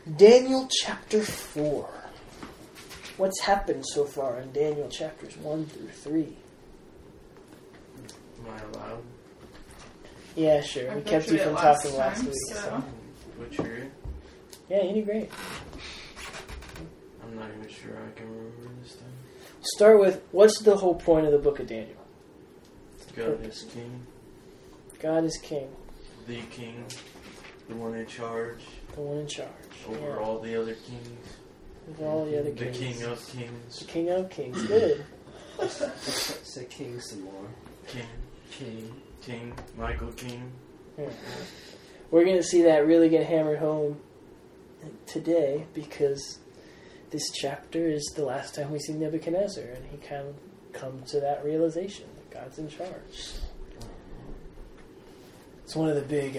Daniel chapter 4. What's happened so far in Daniel chapters 1 through 3? Am I allowed? Yeah, sure. We kept you from talking last week. So. Butcher. Yeah, you did great. I'm not even sure I can remember this time. Start with, what's the whole point of the book of Daniel? God is king. God is king. The king. The one in charge. The one in charge. Over all the other kings. Over all the other kings. The king of kings. The king of kings. Good. Say king some more. King. Michael King. Yeah. We're going to see that really get hammered home today because this chapter is the last time we see Nebuchadnezzar, and he kind of comes to that realization that God's in charge. It's one of the big,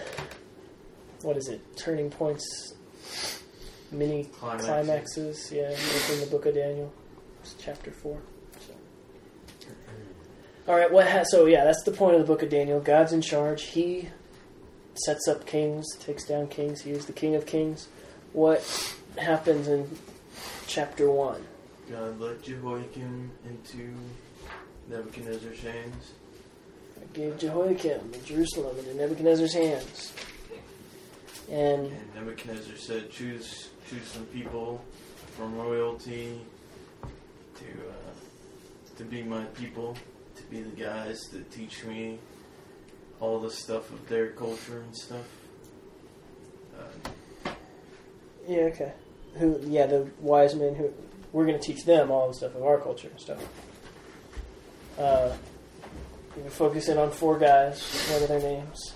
turning points, mini climaxes, within the book of Daniel. It's chapter 4. So. All right, that's the point of the book of Daniel. God's in charge. He sets up kings, takes down kings. He is the king of kings. What happens in chapter 1? God let Jehoiakim into Nebuchadnezzar's hands. I gave Jehoiakim and Jerusalem into Nebuchadnezzar's hands. And Nebuchadnezzar said, choose some people from royalty to be my people, to be the guys that teach me all the stuff of their culture and stuff. okay. The wise men who we're going to teach them all the stuff of our culture and stuff. We're focusing on 4 guys. What are their names?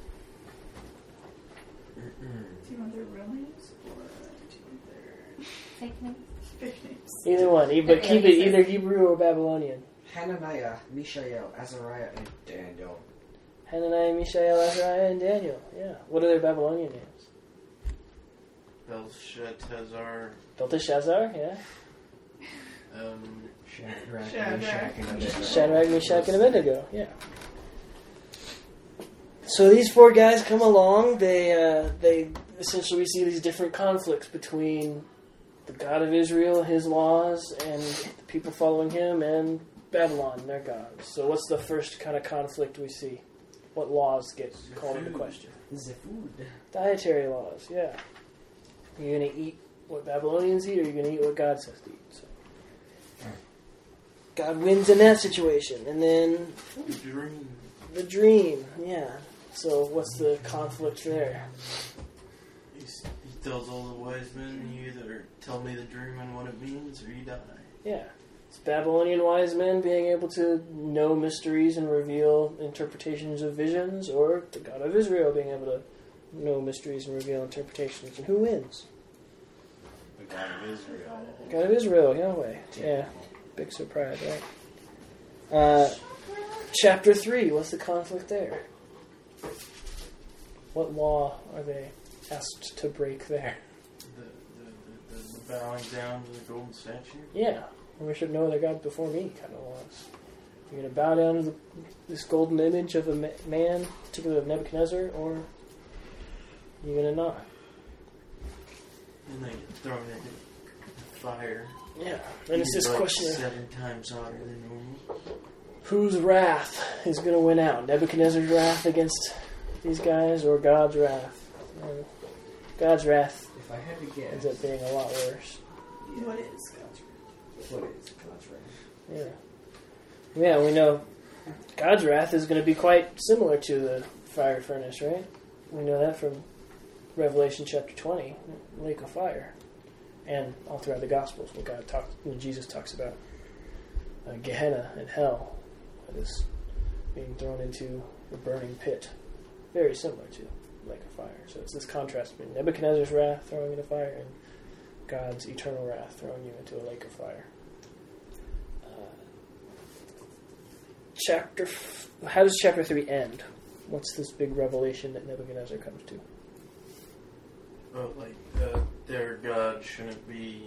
Do you want their real names or do you want their Fake names? fake names? Either one, but keep it either Hebrew or Babylonian. Hananiah, Mishael, Azariah, and Daniel. Hananiah, Mishael, Azariah, and Daniel. Yeah. What are their Babylonian names? Belshazzar. Belteshazzar, yeah. Shadrach, Meshach, and Abednego. Shadrach, Meshach, and Abednego, yeah. So these 4 guys come along. They essentially we see these different conflicts between the God of Israel, his laws, and the people following him, and Babylon, their gods. So what's the first kind of conflict we see? What laws get called into question? The food. Dietary laws, yeah. You're going to eat what Babylonians eat, or you're going to eat what God says to eat. So. God wins in that situation. And then the dream, yeah. So what's the conflict there? He tells all the wise men, you either tell me the dream and what it means, or you die. Yeah. It's Babylonian wise men being able to know mysteries and reveal interpretations of visions, or the God of Israel being able to know mysteries and reveal interpretations. And who wins? The God of Israel. God of Israel, Yahweh. Yeah. Big surprise, right? Chapter 3, what's the conflict there? What law are they asked to break there? The bowing down to the golden statue? Yeah. We should know other gods before me kind of laws. You're going to bow down to this golden image of a man, particularly of Nebuchadnezzar, or you're going to not. And they get thrown into the fire. Yeah. And it's this question of 7 times hotter than normal. Whose wrath is going to win out? Nebuchadnezzar's wrath against these guys, or God's wrath? God's wrath If I had to guess, ends up being a lot worse. What is God's wrath? what is God's wrath? Yeah. Yeah, we know God's wrath is going to be quite similar to the fire furnace, right? We know that from Revelation chapter 20, lake of fire. And all throughout the Gospels, when Jesus talks about Gehenna and hell, that is being thrown into the burning pit, very similar to lake of fire. So it's this contrast between Nebuchadnezzar's wrath throwing into fire and God's eternal wrath throwing you into a lake of fire. How does chapter 3 end? What's this big revelation that Nebuchadnezzar comes to? Their God shouldn't be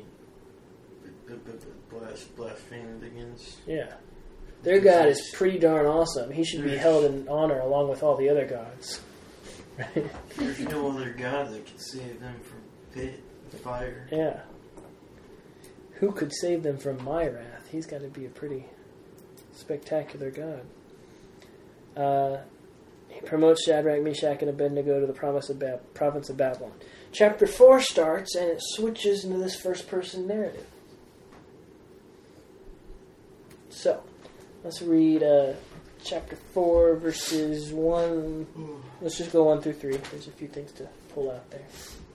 blasphemed against. Yeah. Their God is pretty darn awesome. He should be held in honor along with all the other gods. Right? There's no other God that can save them from pit, the fire. Yeah. Who could save them from my wrath? He's got to be a pretty spectacular God. He promotes Shadrach, Meshach, and Abednego to the province of Babylon. Chapter 4 starts, and it switches into this first-person narrative. So, let's read chapter 4, verses 1. Let's just go 1 through 3. There's a few things to pull out there.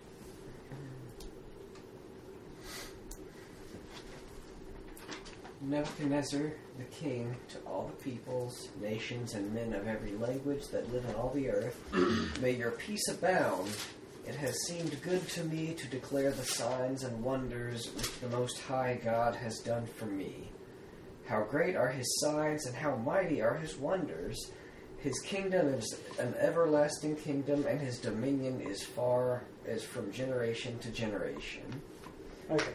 Nebuchadnezzar, the king, to all the peoples, nations, and men of every language that live on all the earth, may your peace abound. It has seemed good to me to declare the signs and wonders which the Most High God has done for me. How great are his signs, and how mighty are his wonders. His kingdom is an everlasting kingdom, and his dominion is far as from generation to generation. Okay.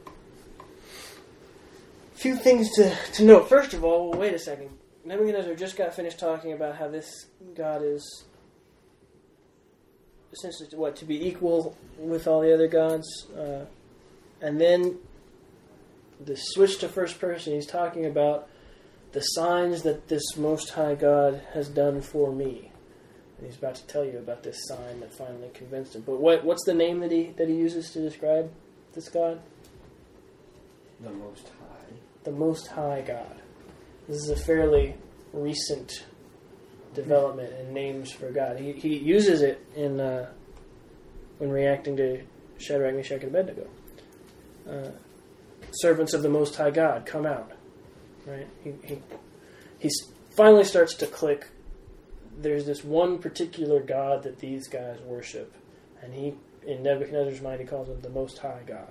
Few things to note. First of all, wait a second. Nebuchadnezzar just got finished talking about how this God is essentially to be equal with all the other gods, and then the switch to first person. He's talking about the signs that this Most High God has done for me, and he's about to tell you about this sign that finally convinced him. But what's the name that he uses to describe this God? The Most High. The Most High God. This is a fairly recent development in names for God. He uses it in when reacting to Shadrach, Meshach, and Abednego. Servants of the Most High God, come out. Right? He finally starts to click. There's this one particular God that these guys worship, and in Nebuchadnezzar's mind, he calls him the Most High God.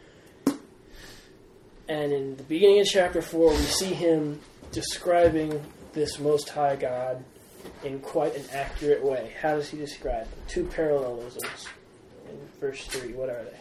And in the beginning of chapter 4, we see him describing this Most High God in quite an accurate way. How does he describe them? 2 parallelisms in verse 3. What are they?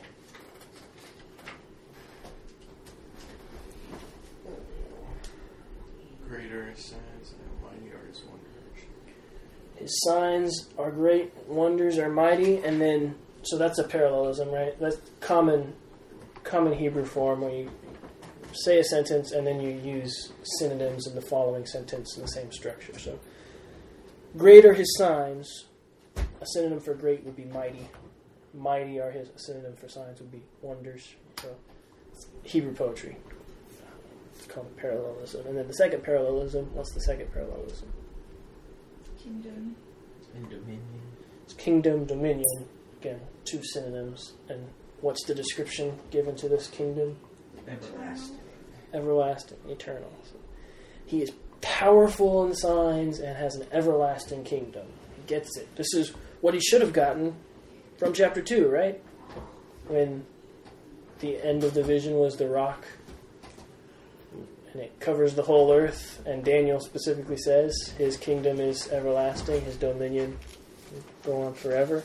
Greater his signs and mighty are his wonders. His signs are great, wonders are mighty, and then, so that's a parallelism, right? That's common Hebrew form where you say a sentence and then you use synonyms in the following sentence in the same structure. So, great are his signs. A synonym for great would be mighty. Mighty are his. A synonym for signs would be wonders. So, Hebrew poetry. It's called a parallelism. And then the second parallelism, what's the second parallelism? Kingdom. And dominion. It's kingdom, dominion. Again, 2 synonyms. And what's the description given to this kingdom? Everlasting. Everlasting, eternal. So he is powerful in signs and has an everlasting kingdom. He gets it. This is what he should have gotten from chapter 2, right? When the end of the vision was the rock, and it covers the whole earth, and Daniel specifically says his kingdom is everlasting, his dominion will go on forever.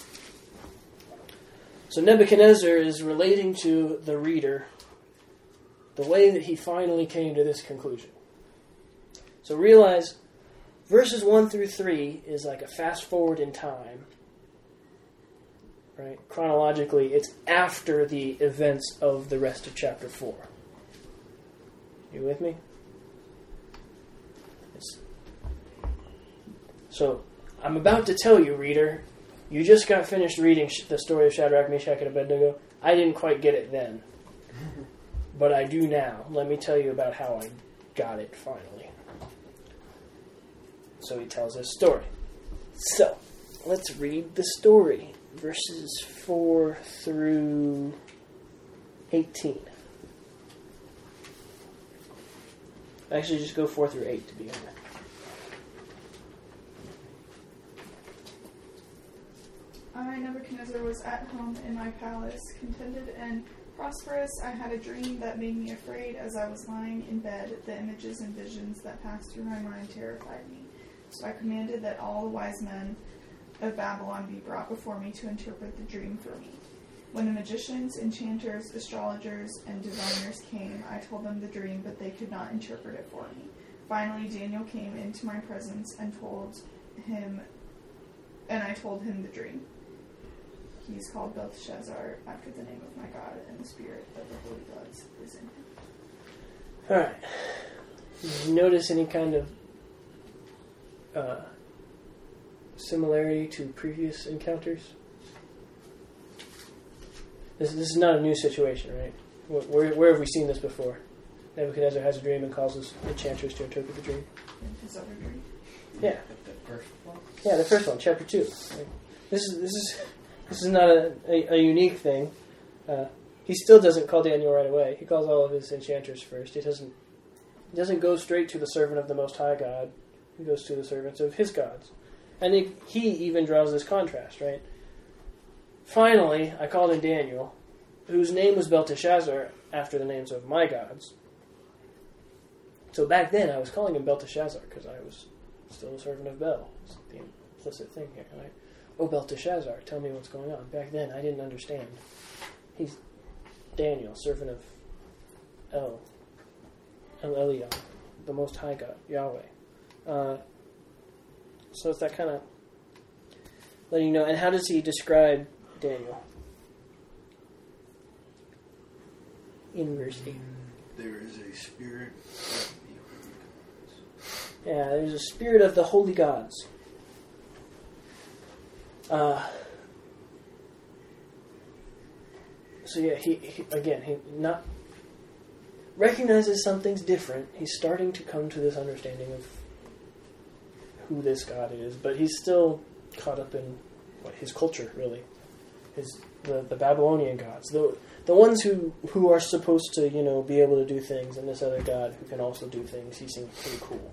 So Nebuchadnezzar is relating to the reader the way that he finally came to this conclusion. So realize, verses 1 through 3 is like a fast forward in time. Right? Chronologically, it's after the events of the rest of chapter 4. You with me? So, I'm about to tell you, reader, you just got finished reading the story of Shadrach, Meshach, and Abednego. I didn't quite get it then. But I do now. Let me tell you about how I got it finally. So he tells us story. So, let's read the story. Verses 4 through 18. Actually, just go 4 through 8 to begin with. I, Nebuchadnezzar, was at home in my palace, contented and prosperous. I had a dream that made me afraid as I was lying in bed. The images and visions that passed through my mind terrified me. So I commanded that all the wise men of Babylon be brought before me to interpret the dream for me. When the magicians, enchanters, astrologers, and diviners came, I told them the dream, but they could not interpret it for me. Finally, Daniel came into my presence and I told him the dream. he's called Belteshazzar after the name of my God, and the spirit of the holy gods is in him. Alright. Did you notice any kind of similarity to previous encounters? This is not a new situation, right? Where have we seen this before? Nebuchadnezzar has a dream and calls his enchanters to interpret the dream. In his other dream. Yeah. The first one? Yeah, the first one, chapter 2. This is not a unique thing. He still doesn't call Daniel right away. He calls all of his enchanters first. He doesn't go straight to the servant of the Most High God. He goes to the servants of his gods. And he even draws this contrast, right? Finally, I called in Daniel, whose name was Belteshazzar, after the names of my gods. So back then, I was calling him Belteshazzar, because I was still a servant of Bel. It's the implicit thing here, right? Oh, Belteshazzar, tell me what's going on. Back then, I didn't understand. He's Daniel, servant of El Elyon, the Most High God, Yahweh. So it's that kind of letting you know. And how does he describe Daniel? In verse 8. There is a spirit of the holy gods. Yeah, there's a spirit of the holy gods. So yeah, he not recognizes something's different. He's starting to come to this understanding of who this God is, but he's still caught up in his culture, really. The Babylonian gods, the ones who are supposed to, be able to do things, and this other God who can also do things. He seems pretty cool.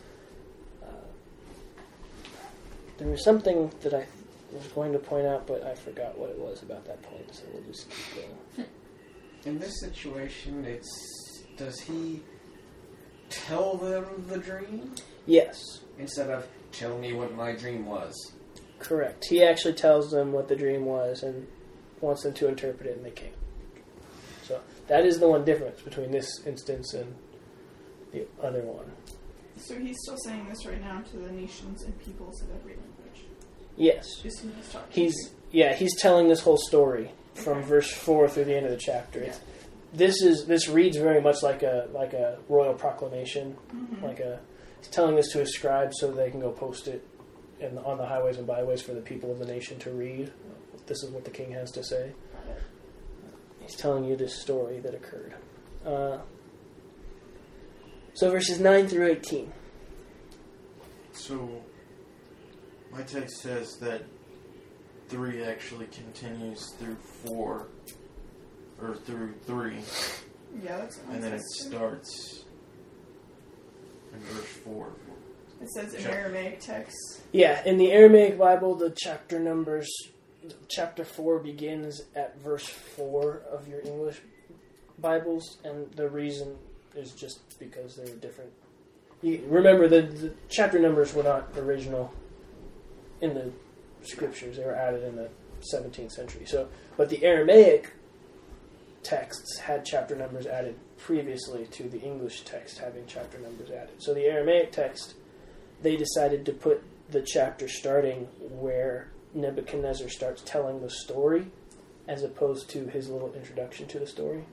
There was something that I was going to point out, but I forgot what it was about that point, so we'll just keep going. In this situation, does he tell them the dream? Yes. Instead of, tell me what my dream was. Correct. He actually tells them what the dream was and wants them to interpret it, and they can't. So that is the one difference between this instance and the other one. So he's still saying this right now to the nations and peoples of every language. Yes. Just who he's talking to. He's telling this whole story from verse 4 through the end of the chapter. Yeah. This reads very much like a royal proclamation. Mm-hmm. He's telling this to his scribes so they can go post it on the highways and byways for the people of the nation to read. This is what the king has to say. He's telling you this story that occurred. So verses 9 through 18. So, my text says that 3 actually continues through 4, or through 3, Yeah, that's what and then it says. starts in verse 4. It says in Aramaic text. Yeah, in the Aramaic Bible, the chapter 4 begins at verse 4 of your English Bibles, and the reason is just because they're different. Remember, the chapter numbers were not original in the scriptures. They were added in the 17th century. But the Aramaic texts had chapter numbers added previously to the English text having chapter numbers added. So the Aramaic text, they decided to put the chapter starting where Nebuchadnezzar starts telling the story as opposed to his little introduction to the story.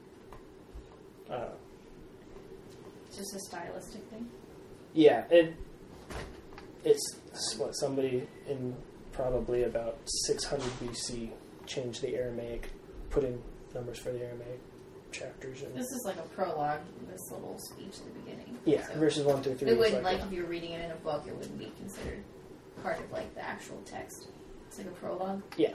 Just a stylistic thing? Yeah, it's what somebody in probably about 600 BC changed the Aramaic, put in numbers for the Aramaic chapters. And This is like a prologue, this little speech at the beginning. yeah, So verses 1 through 3. it is wouldn't, like if you were reading it in a book, it wouldn't be considered part of, the actual text. It's like a prologue. yeah.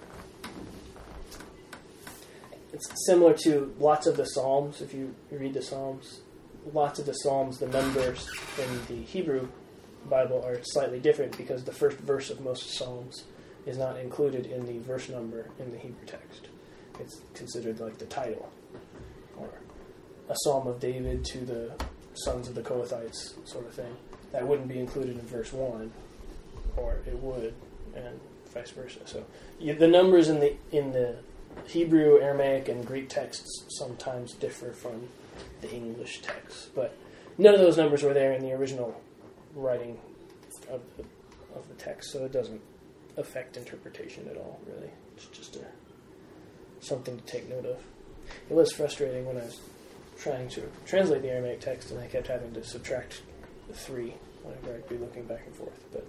It's similar to lots of the Psalms. If you read the Psalms, lots of the Psalms, the numbers in the Hebrew Bible are slightly different because the first verse of most Psalms is not included in the verse number in the Hebrew text. It's considered like the title, or a Psalm of David to the sons of the Kohathites sort of thing. That wouldn't be included in verse 1, or it would, and vice versa. So the numbers in the Hebrew, Aramaic, and Greek texts sometimes differ from the English text, but none of those numbers were there in the original writing of the text, so it doesn't affect interpretation at all, really. It's just something to take note of. It was frustrating when I was trying to translate the Aramaic text and I kept having to subtract 3 whenever I'd be looking back and forth, but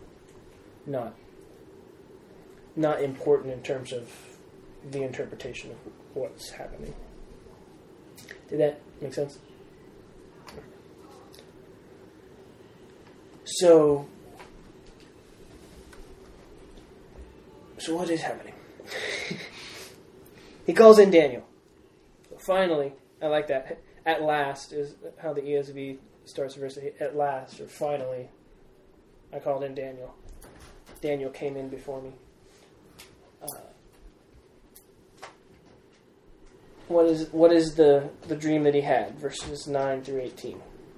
not important in terms of the interpretation of what's happening. Did that make sense? So what is happening? He calls in Daniel. So finally, I like that. At last is how the ESV starts the verse. At last, or finally, I called in Daniel. Daniel came in before me. What is the dream that he had? Verses 9 through 18.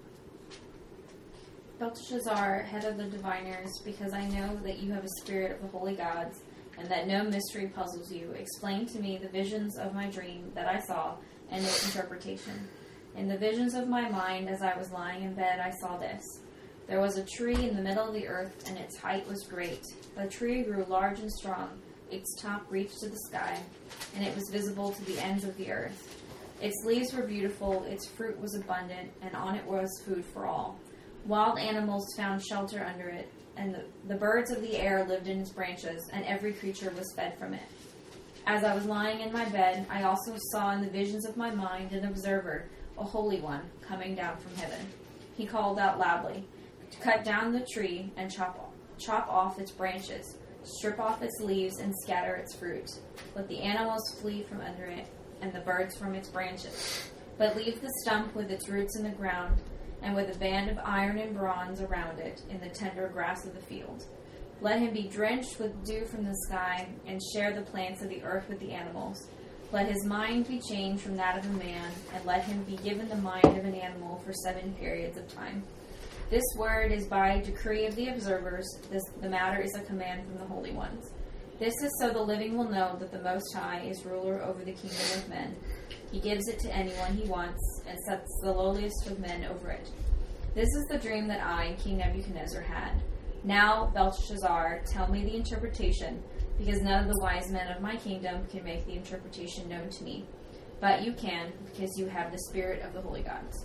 Belteshazzar, head of the diviners, because I know that you have a spirit of the holy gods, and that no mystery puzzles you, explain to me the visions of my dream that I saw, and its interpretation. In the visions of my mind, as I was lying in bed, I saw this. There was a tree in the middle of the earth, and its height was great. The tree grew large and strong. Its top reached to the sky, and it was visible to the ends of the earth. Its leaves were beautiful, its fruit was abundant, and on it was food for all. Wild animals found shelter under it, and the birds of the air lived in its branches, and every creature was fed from it. As I was lying in my bed, I also saw in the visions of my mind an observer, a holy one, coming down from heaven. He called out loudly, to cut down the tree and chop off its branches, strip off its leaves and scatter its fruit. Let the animals flee from under it, and the birds from its branches. But leave the stump with its roots in the ground, and with a band of iron and bronze around it in the tender grass of the field. Let him be drenched with dew from the sky, and share the plants of the earth with the animals. Let his mind be changed from that of a man, and let him be given the mind of an animal for 7 periods of time. This word is by decree of the observers. The matter is a command from the holy ones. This is so the living will know that the Most High is ruler over the kingdom of men. He gives it to anyone he wants, and sets the lowliest of men over it. This is the dream that I, King Nebuchadnezzar, had. Now, Belteshazzar, tell me the interpretation, because none of the wise men of my kingdom can make the interpretation known to me. But you can, because you have the spirit of the holy gods.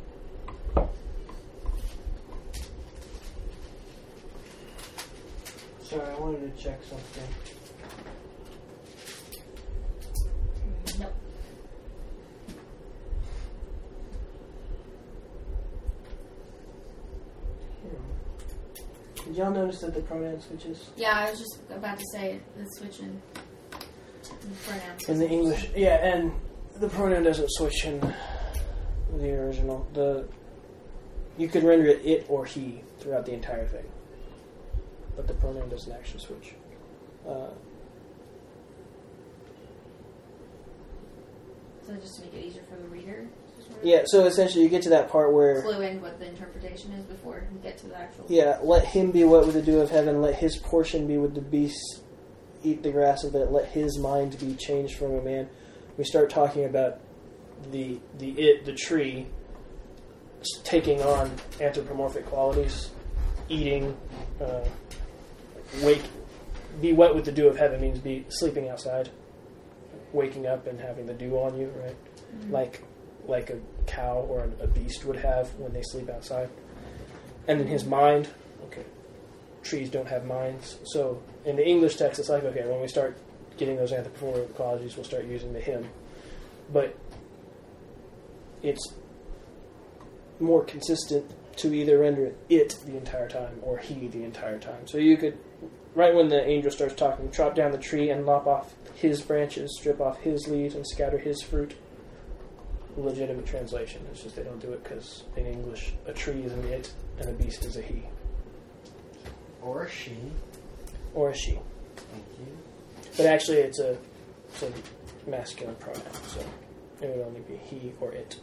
Sorry, I wanted to check something. Nope. Did y'all notice that the pronoun switches? Yeah, I was just about to say the switching pronouns. In the English, yeah, and the pronoun doesn't switch in the original. You could render it or he throughout the entire thing, but the pronoun doesn't actually switch. So just to make it easier for the reader? Yeah, so essentially you get to that part where... Clue in what the interpretation is before we get to the actual... Yeah, let him be what with the dew of heaven, let his portion be with the beasts, eat the grass of it, let his mind be changed from a man. We start talking about the tree, taking on anthropomorphic qualities, eating, be wet with the dew of heaven means be sleeping outside, waking up and having the dew on you, right? Mm-hmm. Like a cow or a beast would have when they sleep outside. And in his mind, okay, trees don't have minds. So in the English text, it's like, okay, when we start getting those anthropomorphic qualities, we'll start using the him. But it's more consistent to either render it the entire time or he the entire time. So you could, right when the angel starts talking, chop down the tree and lop off his branches, strip off his leaves, and scatter his fruit. Legitimate translation. It's just they don't do it because in English a tree is an it and a beast is a he. Or a she. Or a she. Thank you. But actually it's a masculine pronoun, so it would only be he or it.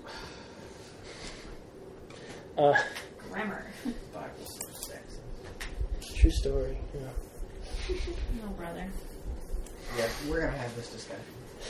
Grammar. Bible's so sexy. True story, yeah. No, brother. Yeah, we're going to have this discussion.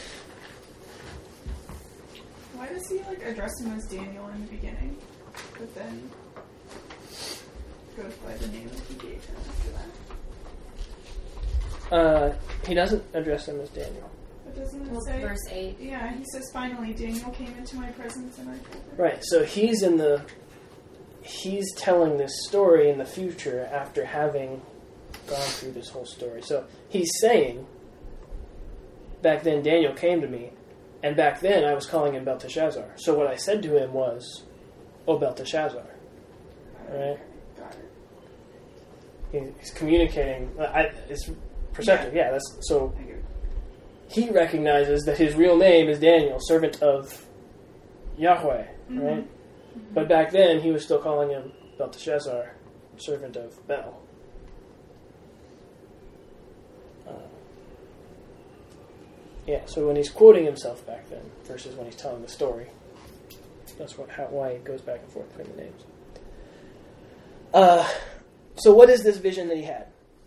Why does he address him as Daniel in the beginning, but then goes by the name that he gave him after that? He doesn't address him as Daniel. But doesn't it Well, say? verse 8. Yeah, he says, finally, Daniel came into my presence and I told him. Right, so he's telling this story in the future after having gone through this whole story. So he's saying, back then Daniel came to me, and back then I was calling him Belteshazzar. So what I said to him was, "O Belteshazzar." Right? Got it. He's communicating. It's perceptive, yeah. That's so. I get it. He recognizes that his real name is Daniel, servant of Yahweh, Mhm. right? But back then, he was still calling him Belteshazzar, servant of Bel. Yeah, so when he's quoting himself back then versus when he's telling the story, that's why he goes back and forth between the names. So what is this vision that he had?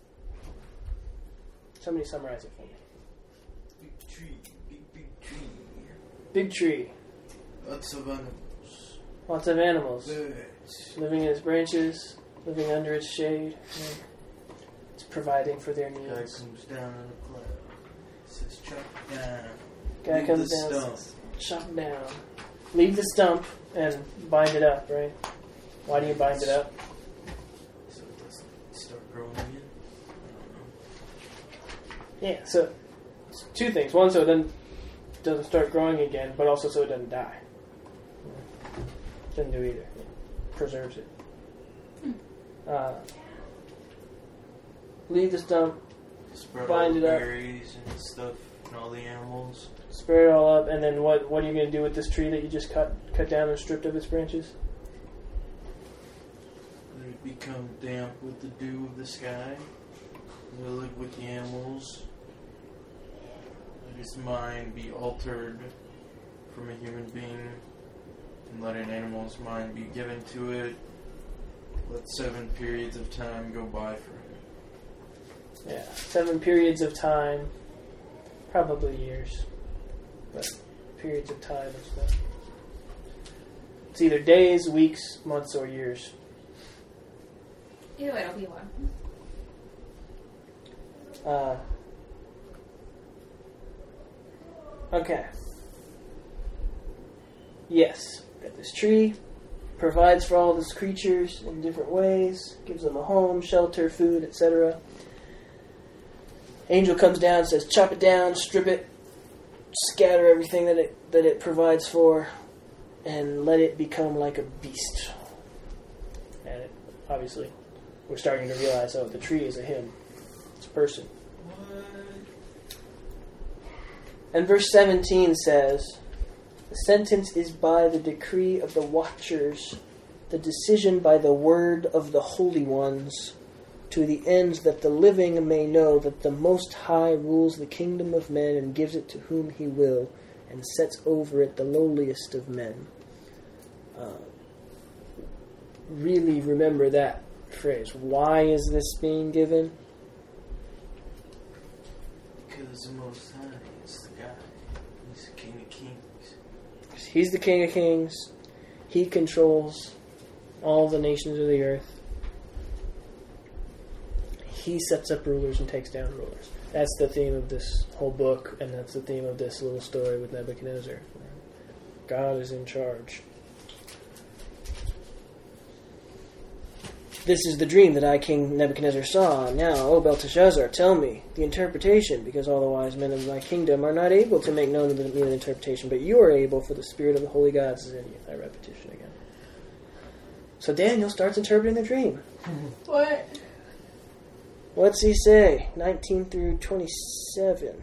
Somebody summarize it for me. Big tree, big tree. Big tree, Lots of animals. lots of animals Birds. living in its branches, living under its shade. It's providing for their Guy needs. comes down in a cloud. Says, chop it down. Guy Leave comes the down, stump. says, chop it down, leave the stump, and bind it up. Right? Why do you bind it up? So it doesn't start growing again. Yeah. So it's two things. One, so it doesn't start growing again, but also so it doesn't die. Doesn't do either. It preserves it. Leave the stump, Spread Bind all it the up. berries and stuff and all the animals. spread it all up, and then what are you going to do with this tree that you just cut down and stripped of its branches? Let it become damp with the dew of the sky. Let it live with the animals. Let its mind be altered from a human being. And let an animal's mind be given to it. Let 7 periods of time go by for him. Yeah, 7 periods of time, probably years, but periods of time is the. It's either days, weeks, months, or years. Either way, it'll be one. Okay. Yes, got this tree, provides for all of its creatures in different ways, gives them a home, shelter, food, etc. Angel comes down and says, chop it down, strip it, scatter everything that it provides for, and let it become like a beast. And it, obviously, we're starting to realize, the tree is a him. It's a person. And verse 17 says, the sentence is by the decree of the watchers, the decision by the word of the holy ones, to the ends that the living may know that the Most High rules the kingdom of men and gives it to whom he will, and sets over it the lowliest of men. Really remember that phrase. Why is this being given? Because the Most High is the guy. He's the King of Kings. He's the King of Kings. He controls all the nations of the earth. He sets up rulers and takes down rulers. That's the theme of this whole book, and that's the theme of this little story with Nebuchadnezzar. God is in charge. This is the dream that I, King Nebuchadnezzar, saw. Now, O Belteshazzar, tell me the interpretation, because all the wise men of my kingdom are not able to make known to me the interpretation, but you are able, for the spirit of the holy gods is in you. I repetition again. So Daniel starts interpreting the dream. What? What's he say? 19 through 27.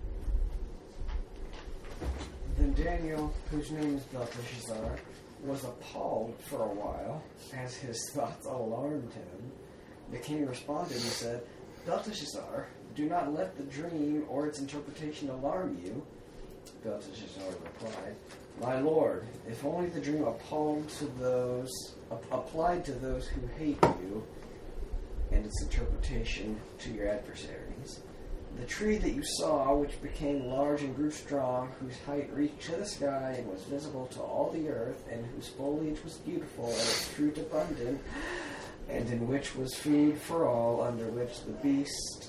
Then Daniel, whose name is Belteshazzar, was appalled for a while, as his thoughts alarmed him. The king responded and said, Belteshazzar, do not let the dream or its interpretation alarm you. Belteshazzar replied, My lord, if only the dream applied to those who hate you, and its interpretation to your adversaries. The tree that you saw, which became large and grew strong, whose height reached to the sky and was visible to all the earth, and whose foliage was beautiful and its fruit abundant, and in which was food for all, under which the beast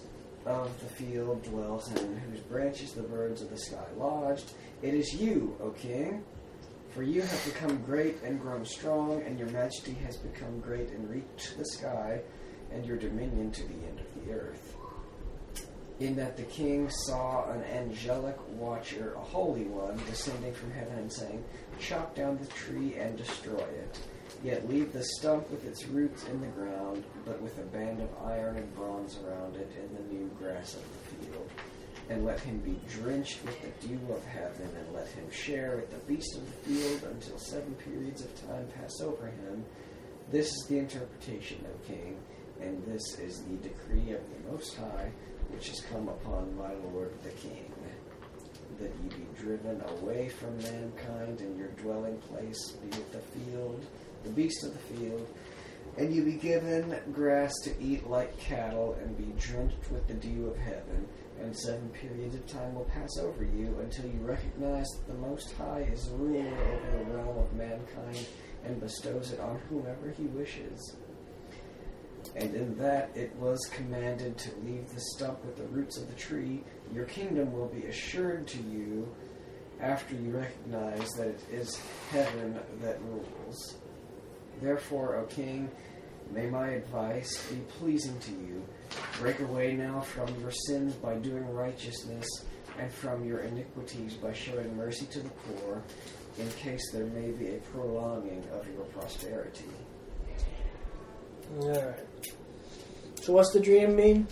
of the field dwells and in whose branches the birds of the sky lodged. It is you, O king, for you have become great and grown strong, and your majesty has become great and reached the sky, and your dominion to the end of the earth. In that the king saw an angelic watcher, a holy one, descending from heaven and saying, "Chop down the tree and destroy it, yet leave the stump with its roots in the ground, but with a band of iron and bronze around it in the new grass of the field. And let him be drenched with the dew of heaven, and let him share with the beast of the field until 7 periods of time pass over him. This is the interpretation, O king, and this is the decree of the Most High, which has come upon my lord the king, that ye be driven away from mankind, and your dwelling place be with the field, the beast of the field, and you be given grass to eat like cattle, and be drenched with the dew of heaven, and 7 periods of time will pass over you, until you recognize that the Most High is ruler over the realm of mankind, and bestows it on whomever he wishes. And in that it was commanded to leave the stump with the roots of the tree, your kingdom will be assured to you after you recognize that it is heaven that rules. Therefore, O king, may my advice be pleasing to you. Break away now from your sins by doing righteousness, and from your iniquities by showing mercy to the poor, in case there may be a prolonging of your prosperity." Alright. So what's the dream mean?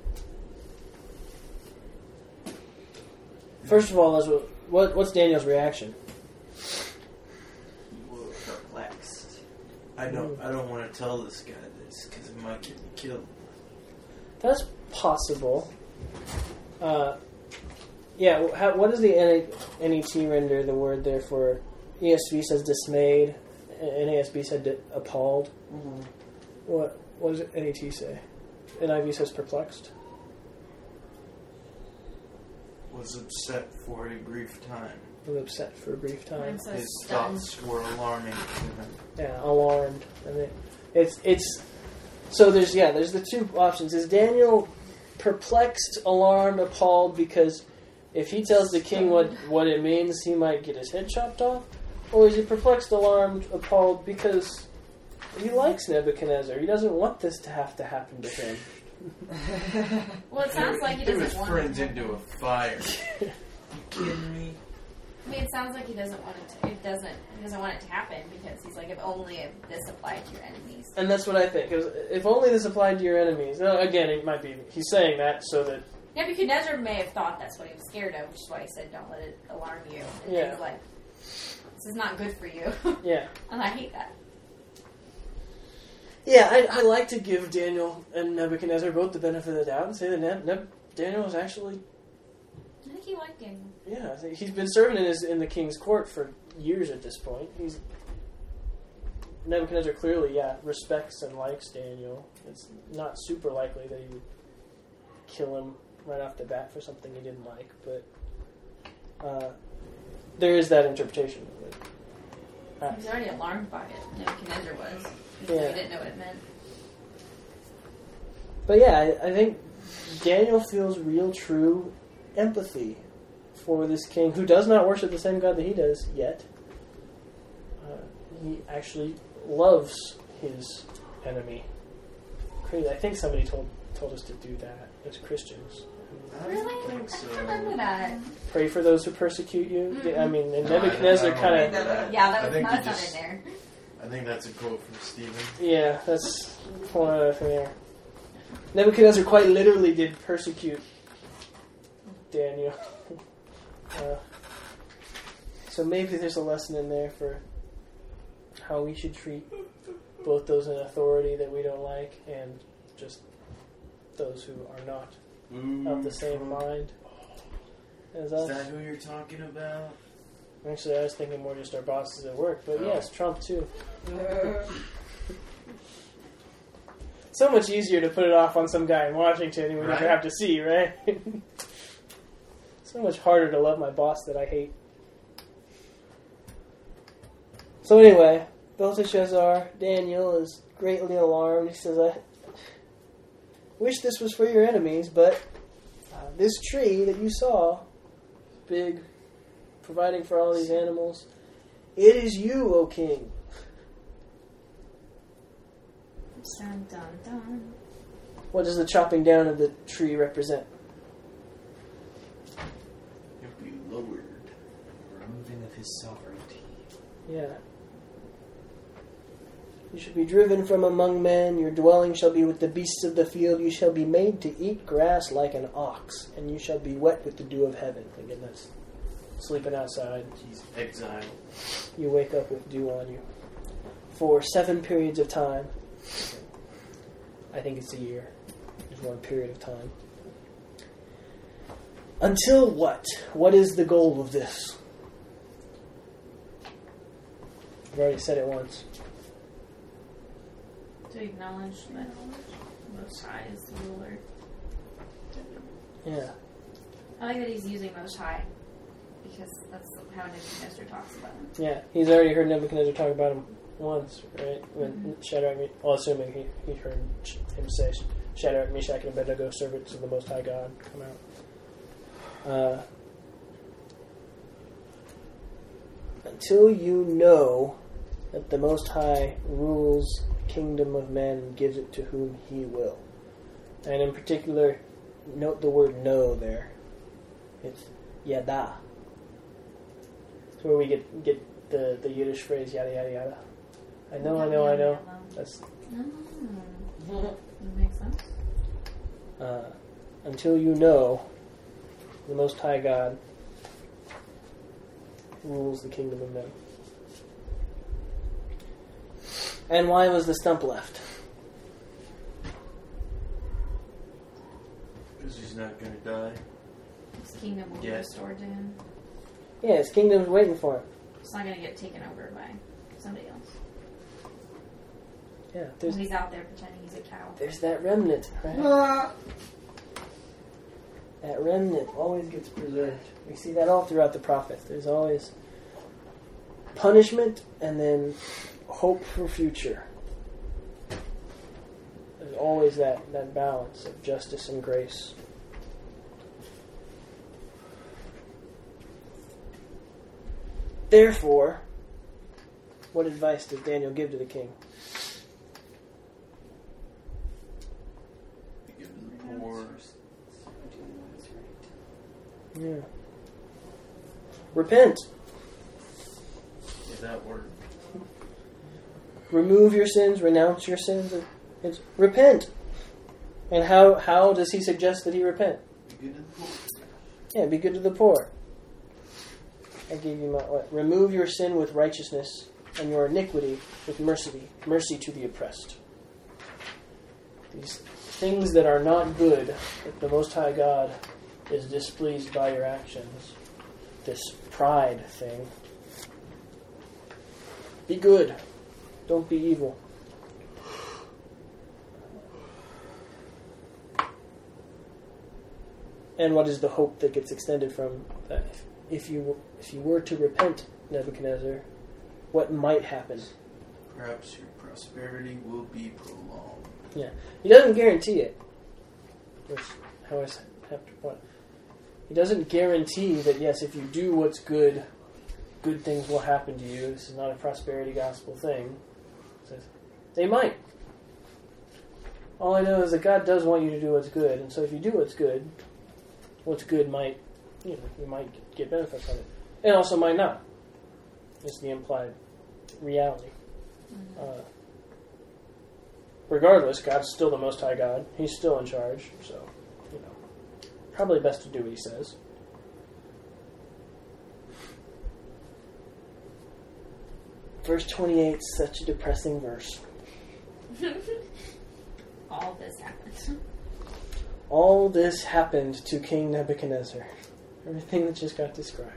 First of all, what's Daniel's reaction? Perplexed. I don't want to tell this guy this because it might get me killed. That's possible. What does the NET render the word there for? ESV says dismayed. NASB said appalled. Mm-hmm. What does NET say? NIV says perplexed. Was upset for a brief time. Was upset for a brief time. Mine says His stunned. thoughts were alarming to him. Yeah, alarmed. I mean, it's so there's the two options. Is Daniel perplexed, alarmed, appalled because if he tells the king what it means, he might get his head chopped off? Or is he perplexed, alarmed, appalled because he likes Nebuchadnezzar? He doesn't want this to have to happen to him. Well, it sounds like he threw doesn't his want friends it. into a fire. You kidding me? I mean, it sounds like he doesn't want it to. He doesn't want it to happen because he's like, if this applied to your enemies. And that's what I think. If only this applied to your enemies. Now, again, it might be he's saying that so that Nebuchadnezzar may have thought that's what he was scared of, which is why he said, "Don't let it alarm you." And Yeah. he's like, "This is not good for you." yeah. And I hate that. Yeah, I like to give Daniel and Nebuchadnezzar both the benefit of the doubt and say that Daniel is actually, I think he liked him. yeah, I think he's been serving in the king's court for years at this point. Nebuchadnezzar clearly, respects and likes Daniel. It's not super likely that he would kill him right off the bat for something he didn't like, but there is that interpretation of it. He was already alarmed by it. Nebuchadnezzar was. He didn't know what it meant. But yeah, I think Daniel feels real, true empathy for this king who does not worship the same God that he does yet. He actually loves his enemy. Crazy. I think somebody told us to do that as Christians. Really? I think so. I don't remember that. Pray for those who persecute you. Mm-hmm. I mean, and No, Nebuchadnezzar I don't kind remember of... that. Yeah, I think that's you not just- in there. I think that's a quote from Stephen. Yeah, that's one other thing there. Nebuchadnezzar quite literally did persecute Daniel. So maybe there's a lesson in there for how we should treat both those in authority that we don't like and just those who are not of the same mind as Is us. that who you're talking about? Actually, I was thinking more just our bosses at work, but yes, Trump too. So much easier to put it off on some guy in Washington and we never Right. have to see, right? So much harder to love my boss that I hate. So anyway, Belteshazzar, Daniel, is greatly alarmed. He says, I wish this was for your enemies, but this tree that you saw, big, providing for all these animals, it is you, O king. Dun, dun, dun. What does the chopping down of the tree represent? You'll be lowered. Removing of his sovereignty. Yeah. You shall be driven from among men, your dwelling shall be with the beasts of the field, you shall be made to eat grass like an ox, and you shall be wet with the dew of heaven. Again, that's sleeping outside. He's exiled. You wake up with dew on you. For 7 periods of time. I think it's a year. There's one period of time. Until what? What is the goal of this? I've already said it once. To acknowledge that Most High is the ruler. Yeah. I like that he's using Most High, because that's how Nebuchadnezzar talks about him. Yeah, he's already heard Nebuchadnezzar talk about him once, right? When Shadrach, well, assuming he heard him say, Shadrach, Meshach, and Abednego, servants of the Most High God, come out. Until you know that the Most High rules the kingdom of men and gives it to whom he will. And in particular, note the word know there. It's yada. It's where we get the Yiddish phrase yada yada yada. I know. That's That makes sense. until you know the Most High God rules the kingdom of men. And why was the stump left? Because he's not going to die. His kingdom will be restored to him. Yeah, his kingdom's waiting for him. It's not going to get taken over by somebody else. Yeah, When he's out there pretending he's a cow. there's that remnant, right? That remnant always gets preserved. We see that all throughout the prophets. There's always punishment and then hope for future. There's always that balance of justice and grace. Therefore, what advice does Daniel give to the king? Give to the poor. Yeah. Repent. Is that word? Remove your sins, renounce your sins. It's repent. And how does he suggest that he repent? Be good to the poor. Yeah, be good to the poor. I gave you my what? Remove your sin with righteousness and your iniquity with mercy to the oppressed. These things that are not good, that the Most High God is displeased by your actions. This pride thing. Be good. Don't be evil. And what is the hope that gets extended from that? If you were to repent, Nebuchadnezzar, what might happen? Perhaps your prosperity will be prolonged. Yeah, he doesn't guarantee it. Which, how I have to point. He doesn't guarantee that yes, if you do what's good, good things will happen to you. This is not a prosperity gospel thing. It says they might. All I know is that God does want you to do what's good, and so if you do what's good might, you might get benefit from it, and also might not. It's the implied reality. Mm-hmm. Regardless, God's still the Most High God. He's still in charge, so probably best to do what He says. Verse 28 is such a depressing verse. All this happened. All this happened to King Nebuchadnezzar. Everything that just got described.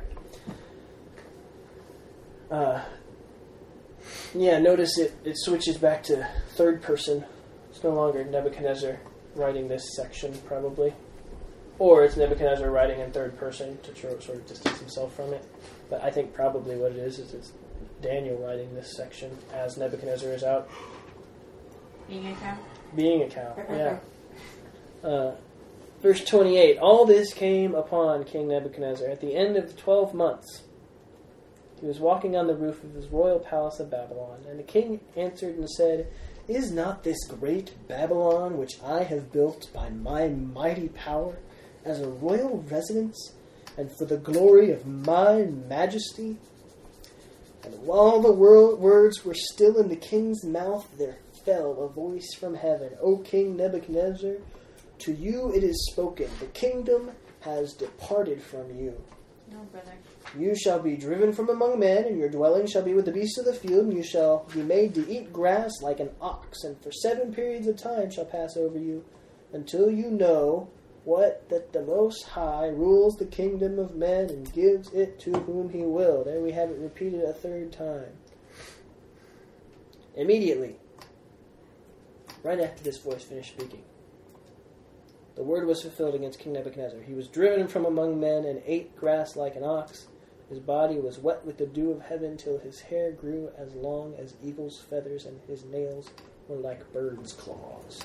Notice it switches back to third person. It's no longer Nebuchadnezzar writing this section, probably. Or it's Nebuchadnezzar writing in third person to sort of distance himself from it. But I think probably what it is it's Daniel writing this section as Nebuchadnezzar is out. Being a cow? Being a cow, yeah. Verse 28, all this came upon King Nebuchadnezzar at the end of 12 months. He was walking on the roof of his royal palace of Babylon, and the king answered and said, Is not this great Babylon, which I have built by my mighty power, as a royal residence, and for the glory of my majesty? And while the words were still in the king's mouth, there fell a voice from heaven, O King Nebuchadnezzar, to you it is spoken, the kingdom has departed from you. No, brother. You shall be driven from among men, and your dwelling shall be with the beasts of the field, and you shall be made to eat grass like an ox, and for 7 periods of time shall pass over you, until you know that the Most High rules the kingdom of men and gives it to whom he will. There we have it repeated a 3rd time. Immediately, right after this voice finished speaking, the word was fulfilled against King Nebuchadnezzar. He was driven from among men and ate grass like an ox. His body was wet with the dew of heaven till his hair grew as long as eagle's feathers and his nails were like birds' claws.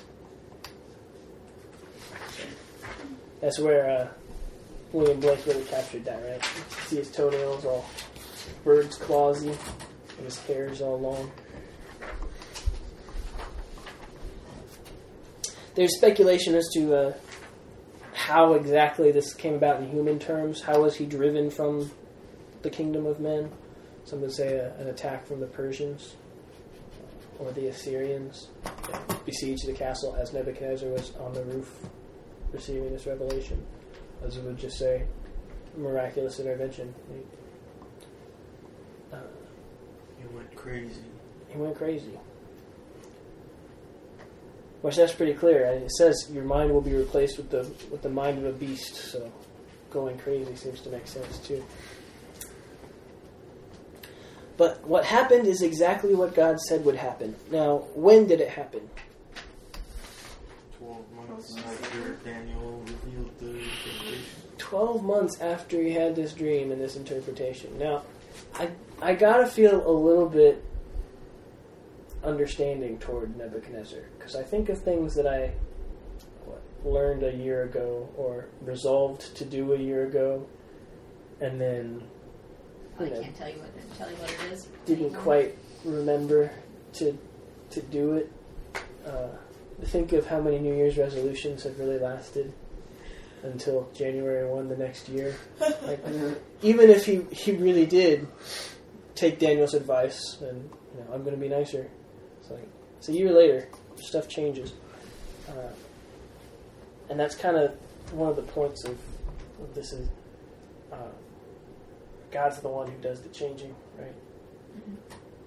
That's where William Blake really captured that, right? You see his toenails all birds' clawsy and his hair's all long. There's speculation as to how exactly this came about in human terms. How was he driven from the kingdom of men? Some would say an attack from the Persians or the Assyrians that besieged the castle as Nebuchadnezzar was on the roof receiving this revelation. Others would just say miraculous intervention. He went crazy. He went crazy. Which that's pretty clear. It says your mind will be replaced with the mind of a beast, so going crazy seems to make sense too. But what happened is exactly what God said would happen. Now, when did it happen? 12 months after Daniel revealed the interpretation. 12 months after he had this dream and this interpretation. Now, I gotta feel a little bit understanding toward Nebuchadnezzar, because I think of things that I learned a year ago or resolved to do a year ago, and then I can't tell you what it is. Didn't quite remember to do it. Think of how many New Year's resolutions have really lasted until January 1 the next year. Like, even if he really did take Daniel's advice and I'm going to be nicer. It's a year later, stuff changes. And that's kind of one of the points of this is God's the one who does the changing, right? Mm-hmm.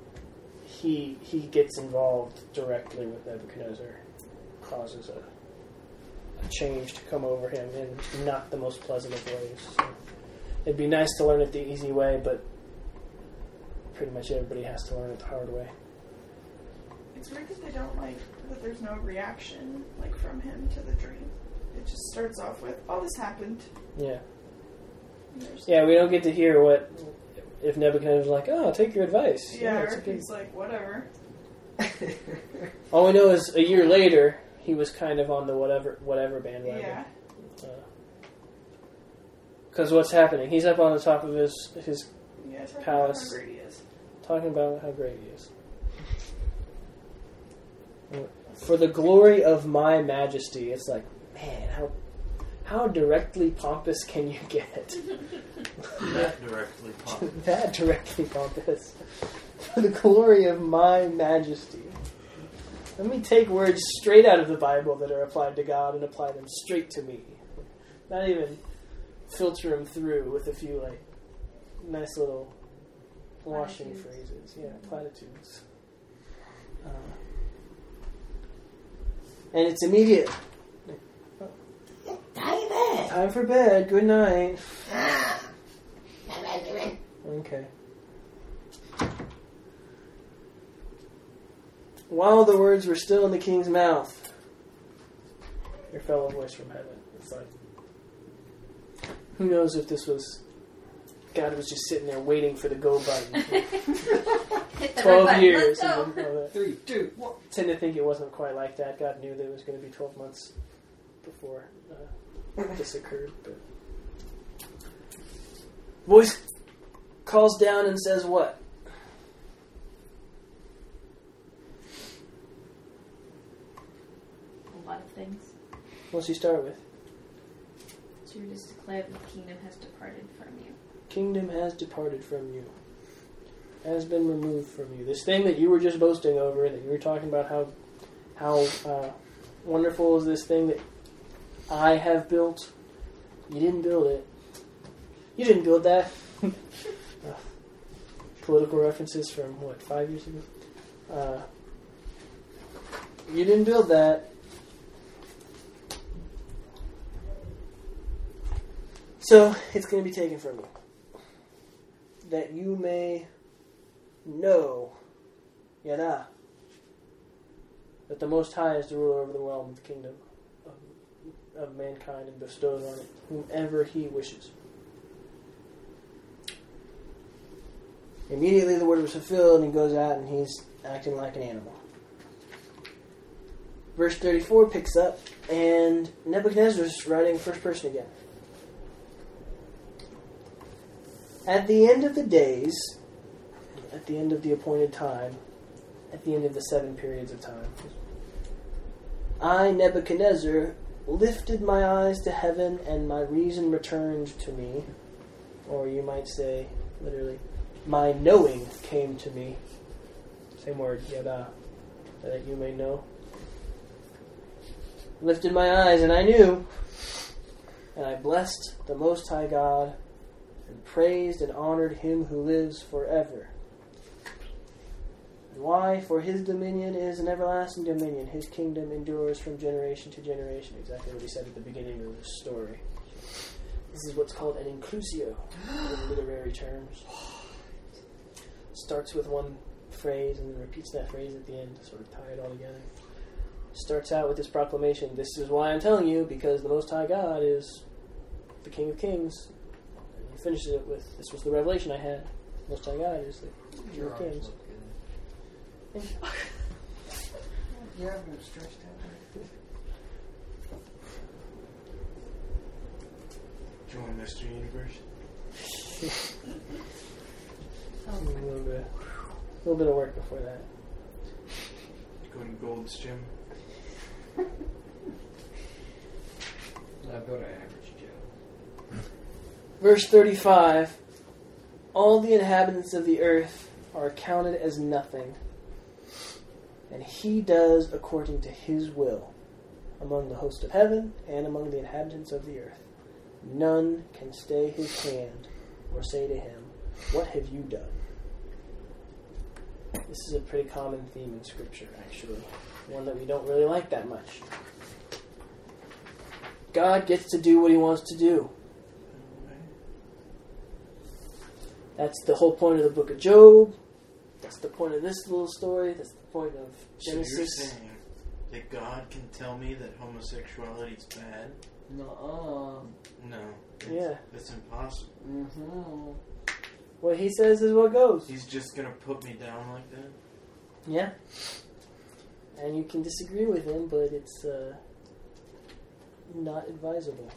He gets involved directly with Nebuchadnezzar, causes a change to come over him in not the most pleasant of ways. So it'd be nice to learn it the easy way, but pretty much everybody has to learn it the hard way. It's weird that they don't that there's no reaction from him to the dream. It just starts off with, "Oh, this happened." Yeah. Yeah, we don't get to hear what if Nebuchadnezzar was like, "Oh, I'll take your advice." Yeah, or he's like, "Whatever." All we know is a year later he was kind of on the whatever bandwagon. Yeah. Because what's happening? He's up on the top of his palace, how great he is. Talking about how great he is. For the glory of my majesty. It's like, man, how directly pompous can you get? That directly pompous. That directly pompous. For the glory of my majesty. Let me take words straight out of the Bible that are applied to God and apply them straight to me. Not even filter them through with a few nice little washing phrases. Yeah, platitudes. And it's immediate. Time for bed. Good night. Okay. While the words were still in the king's mouth, there fell a voice from heaven. It's like, who knows if this was God was just sitting there waiting for the go button. 12 years. And then, 3, 2, 1. Tend to think it wasn't quite like that. God knew that it was going to be 12 months before this occurred. But voice calls down and says what? A lot of things. What's he start with? To just declare that the kingdom has departed from you. Kingdom has departed from you. Has been removed from you. This thing that you were just boasting over, that you were talking about how wonderful is this thing that I have built. You didn't build it. You didn't build that. Political references from, 5 years ago? You didn't build that. So, it's going to be taken from you. That you may know, Yada, that the Most High is the ruler over the realm of the kingdom of mankind and bestows on it whomever he wishes. Immediately the word was fulfilled, and he goes out and he's acting like an animal. Verse 34 picks up, and Nebuchadnezzar's writing first person again. At the end of the days, at the end of the appointed time, at the end of the 7 periods of time, I, Nebuchadnezzar, lifted my eyes to heaven, and my reason returned to me. Or you might say, literally, my knowing came to me. Same word, yada, that you may know. Lifted my eyes, and I knew, and I blessed the Most High God, and praised and honored him who lives forever. And why? For his dominion is an everlasting dominion. His kingdom endures from generation to generation. Exactly what he said at the beginning of the story. This is what's called an inclusio in literary terms. Starts with one phrase and then repeats that phrase at the end to sort of tie it all together. Starts out with this proclamation. This is why I'm telling you, because the Most High God is the King of Kings. And he finishes it with, this was the revelation I had. The Most High God is the King of Kings. You haven't stretched out. Join Mr. Universe. A little bit of work before that. Go to Gold's Gym. Now go to Average Joe. Verse 35. All the inhabitants of the earth are counted as nothing, and he does according to his will among the host of heaven and among the inhabitants of the earth. None can stay his hand or say to him, what have you done? This is a pretty common theme in Scripture, actually. One that we don't really like that much. God gets to do what he wants to do. That's the whole point of the book of Job. That's the point of this little story. That's the point of Genesis. So you're saying that God can tell me that homosexuality is bad? No. Yeah. That's impossible. Mm-hmm. What he says is what goes. He's just going to put me down like that? Yeah. And you can disagree with him, but it's not advisable.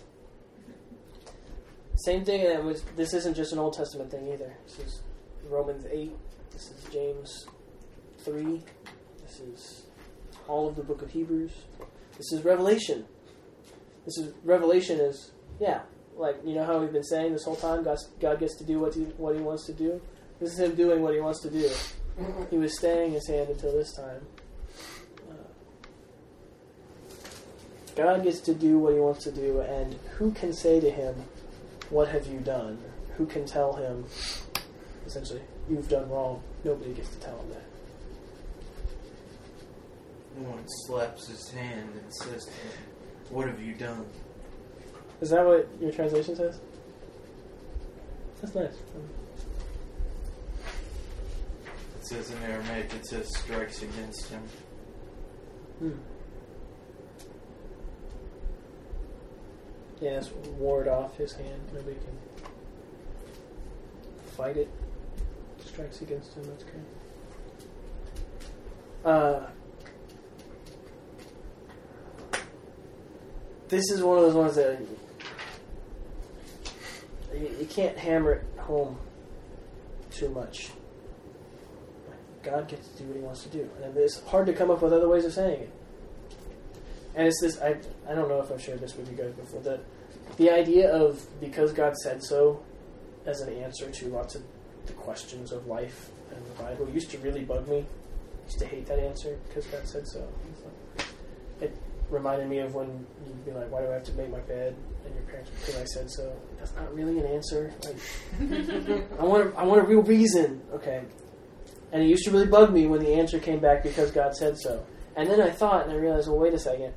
Same thing, this isn't just an Old Testament thing either. This is Romans 8. This is James 3. This is all of the book of Hebrews. This is Revelation. Revelation is, like, you know how we've been saying this whole time, God gets to do what he wants to do? This is him doing what he wants to do. He was staying his hand until this time. God gets to do what he wants to do, and who can say to him, what have you done? Who can tell him, essentially, you've done wrong? Nobody gets to tell him that. No one slaps his hand and says to him, what have you done? Is that what your translation says? That's nice. It says in Aramaic, it says strikes against him. Yeah, it's ward off his hand. Nobody can fight it. Strikes against him. That's great. This is one of those ones that you can't hammer it home too much. God gets to do what he wants to do. And it's hard to come up with other ways of saying it. And it's this, I don't know if I've shared this with you guys before, the idea of because God said so as an answer to lots of the questions of life and the Bible used to really bug me. I used to hate that answer because God said so. It reminded me of when you'd be like, why do I have to make my bed? And your parents, because I said so. That's not really an answer. Like, I want a real reason. Okay. And it used to really bug me when the answer came back because God said so. And then I thought, and I realized, well, wait a second.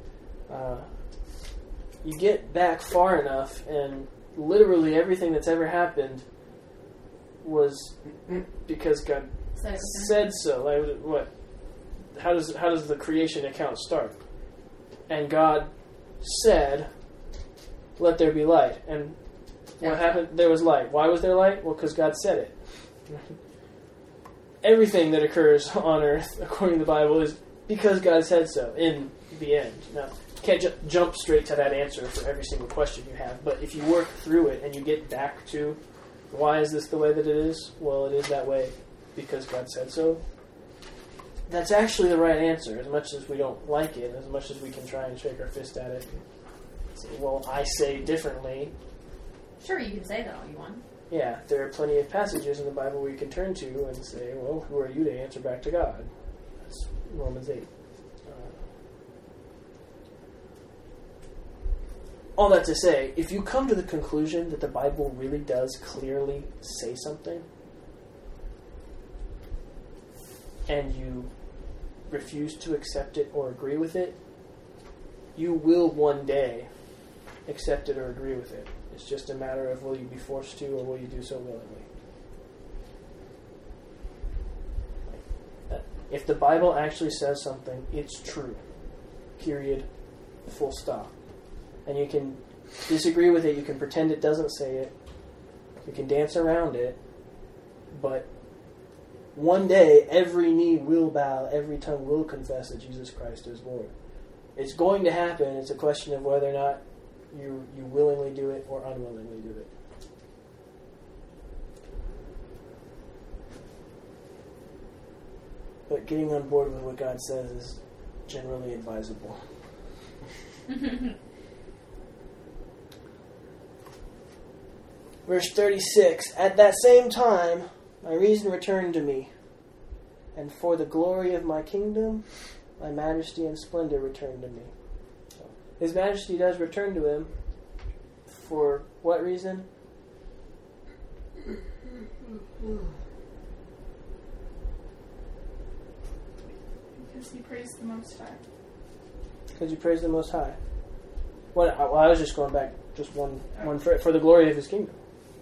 You get back far enough, and literally everything that's ever happened was because God said so. Like, what? How does the creation account start? And God said, "Let there be light." And what happened? There was light. Why was there light? Well, because God said it. Everything that occurs on earth, according to the Bible, is because God said so, in the end. Now, you can't jump straight to that answer for every single question you have, but if you work through it and you get back to, why is this the way that it is? Well, it is that way because God said so. That's actually the right answer, as much as we don't like it, as much as we can try and shake our fist at it and say, well, I say differently. Sure, you can say that all you want. Yeah, there are plenty of passages in the Bible where you can turn to and say, well, who are you to answer back to God? That's Romans 8. All that to say, if you come to the conclusion that the Bible really does clearly say something, and you refuse to accept it or agree with it, you will one day accept it or agree with it. It's just a matter of will you be forced to or will you do so willingly. If the Bible actually says something, it's true. Period. Full stop. And you can disagree with it, you can pretend it doesn't say it, you can dance around it, but one day every knee will bow, every tongue will confess that Jesus Christ is Lord. It's going to happen, it's a question of whether or not you willingly do it or unwillingly do it. But getting on board with what God says is generally advisable. Verse 36, at that same time, my reason returned to me, and for the glory of my kingdom, my majesty and splendor returned to me. So, His majesty does return to him. For what reason? Because he praised the Most High. Because you praise the Most High. Well, I was just going back just one for the glory of His kingdom.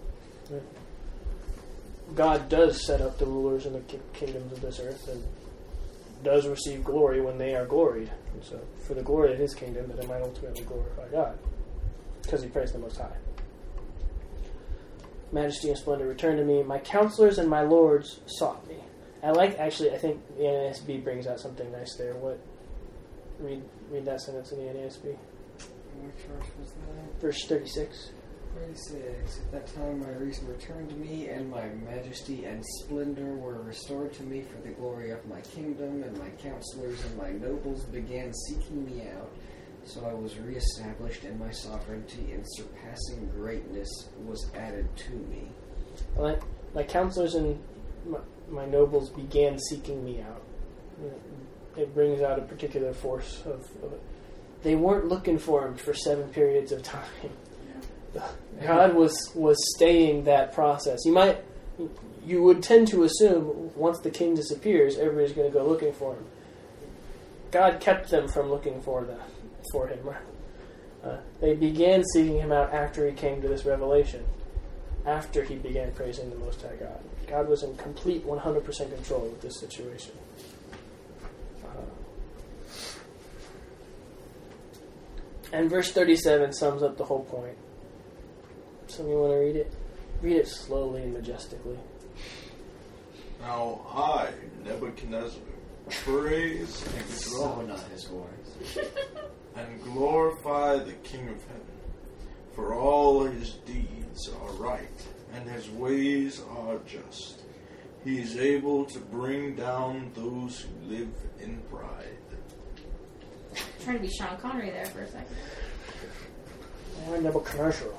God does set up the rulers in the kingdoms of this earth and does receive glory when they are gloried. And so, for the glory of His kingdom, that it might ultimately glorify God. Because He praised the Most High. Majesty and splendor returned to me. My counselors and my lords sought me. I think the NASB brings out something nice there. Read that sentence in the NASB. Which verse was that? Verse 36. 36. At that time my reason returned to me, and my majesty and splendor were restored to me for the glory of my kingdom, and my counselors and my nobles began seeking me out. So I was reestablished, and my sovereignty and surpassing greatness was added to me. My counselors and my nobles began seeking me out. It brings out a particular force of they weren't looking for Him for 7 periods of time. God was staying that process. You would tend to assume once the king disappears, everybody's going to go looking for him. God kept them from looking for him. They began seeking Him out after He came to this revelation, after He began praising the Most High God. God was in complete 100% control of this situation. And verse 37 sums up the whole point. Some of you want to read it? Read it slowly and majestically. Now I, Nebuchadnezzar, praise and So not his voice. and glorify the King of heaven. For all his deeds are right, and his ways are just. He is able to bring down those who live in pride. Trying to be Sean Connery there for a second. I never commercial.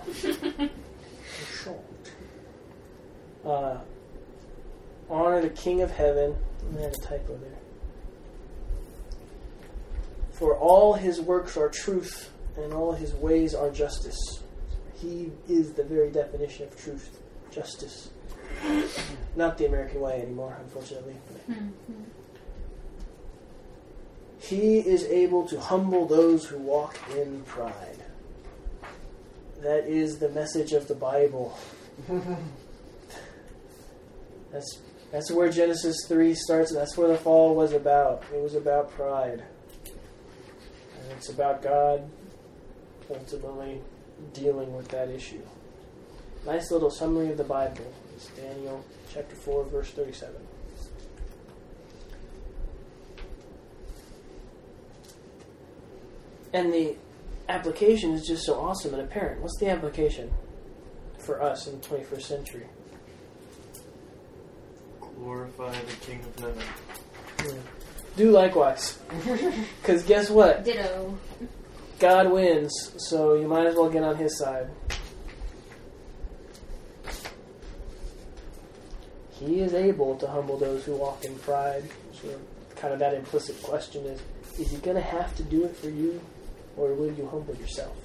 Honor the King of Heaven. I had a typo there. For all his works are truth, and all his ways are justice. He is the very definition of truth, justice. Not the American way anymore, unfortunately. He is able to humble those who walk in pride. That is the message of the Bible. That's where Genesis 3 starts. That's where the fall was about. It was about pride. And it's about God ultimately dealing with that issue. Nice little summary of the Bible. It's Daniel chapter 4, verse 37. And the application is just so awesome and apparent. What's the application for us in the 21st century? Glorify the King of Heaven. Yeah. Do likewise. Because guess what? Ditto. God wins, so you might as well get on his side. He is able to humble those who walk in pride. So kind of that implicit question is he going to have to do it for you, or will you humble yourself?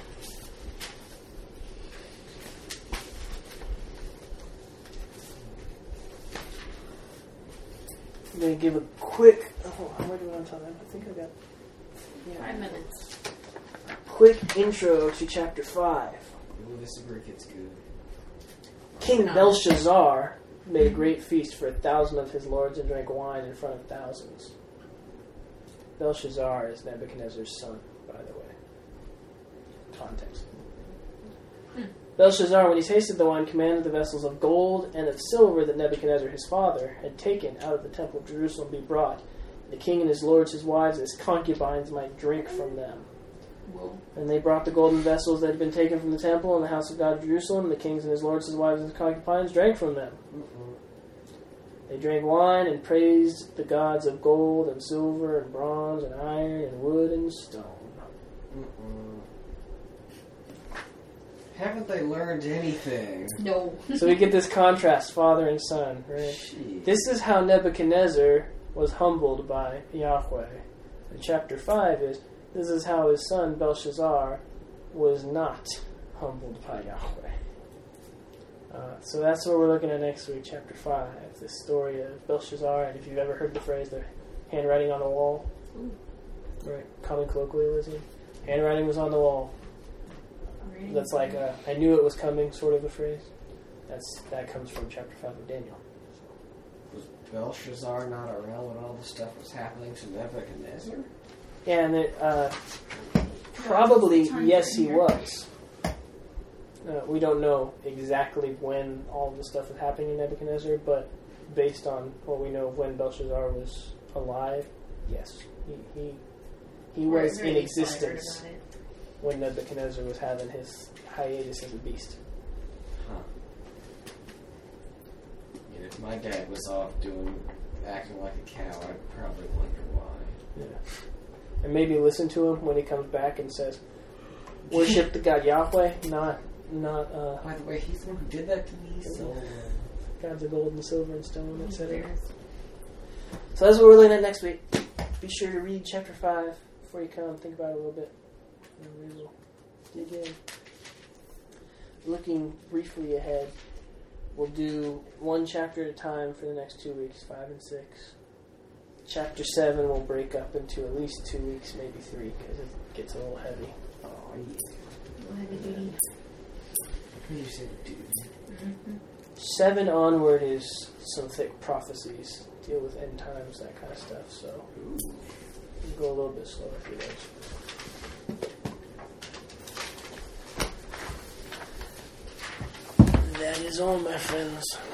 I'm going to give a quick... how much do I have time? I think I got... 5 minutes. Quick intro to chapter 5. Ooh, this is where it gets good. King Belshazzar made a great feast for 1,000 of his lords and drank wine in front of thousands. Belshazzar is Nebuchadnezzar's son, by the way. Context. Belshazzar, when he tasted the wine, commanded the vessels of gold and of silver that Nebuchadnezzar his father had taken out of the temple of Jerusalem be brought. The king and his lords, his wives, and his concubines might drink from them. Whoa. And they brought the golden vessels that had been taken from the temple and the house of God of Jerusalem, and the kings and his lords, his wives, and his concubines drank from them. They drank wine and praised the gods of gold and silver and bronze and iron and wood and stone. Haven't they learned anything? No. So we get this contrast, father and son, right? Jeez. This is how Nebuchadnezzar was humbled by Yahweh. And chapter 5 is, this is how his son Belshazzar was not humbled by Yahweh. So that's what we're looking at next week, chapter 5. This story of Belshazzar, and if you've ever heard the phrase, the handwriting on the wall. Ooh. Right, common colloquialism. Handwriting was on the wall. That's like a, I knew it was coming sort of a phrase. That comes from chapter 5 of Daniel. Was Belshazzar not around when all this stuff was happening to Nebuchadnezzar? Yeah, and probably, yes, he was. We don't know exactly when all of this stuff was happening in Nebuchadnezzar, but based on what we know of when Belshazzar was alive, yes, he was in existence when Nebuchadnezzar was having his hiatus as a beast. Huh. Yeah, if my dad was off acting like a cow, I'd probably wonder why. Yeah. And maybe listen to him when he comes back and says, worship the God Yahweh, not By the way, he's the one who did that to me, so... gods of gold and silver and stone, etc. So that's what we're looking at next week. Be sure to read chapter 5 before you come. Think about it a little bit. And we will dig in. Looking briefly ahead, we'll do one chapter at a time for the next 2 weeks, 5 and 6. Chapter 7 will break up into at least 2 weeks, maybe 3, because it gets a little heavy. Oh, yeah. Heavy duty. You said dude. 7 onward is some thick prophecies. Deal with end times, that kind of stuff. So we'll go a little bit slower through those. That is all, my friends.